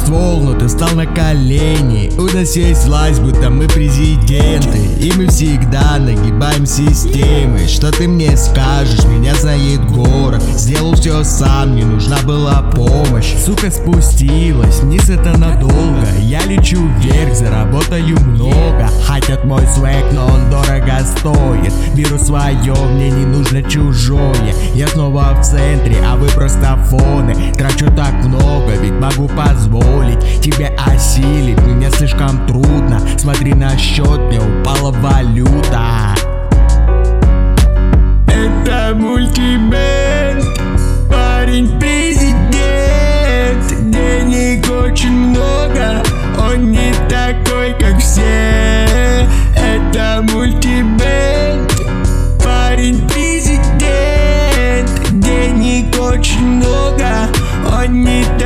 ствол, но ты встал на колени. У нас есть власть, будто мы президенты, и мы всегда нагибаем системы. Что ты мне скажешь, меня знает город. Сделал все сам, не нужна была помощь. Сука спустилась вниз, это надолго. Я лечу вверх, заработаю много. Хотят мой свек, но он дорого стоит. Беру свое, мне не нужно чужое. Я снова в центре, а вы просто фоны. Трачу так много, ведь могу позволить тебе осилить. Мне слишком трудно, смотри на счет, мне упала валюта. Это мультибенд, парень президент. Денег очень много, он не такой, как все. Это мультибенд, парень президент. Денег очень много, он не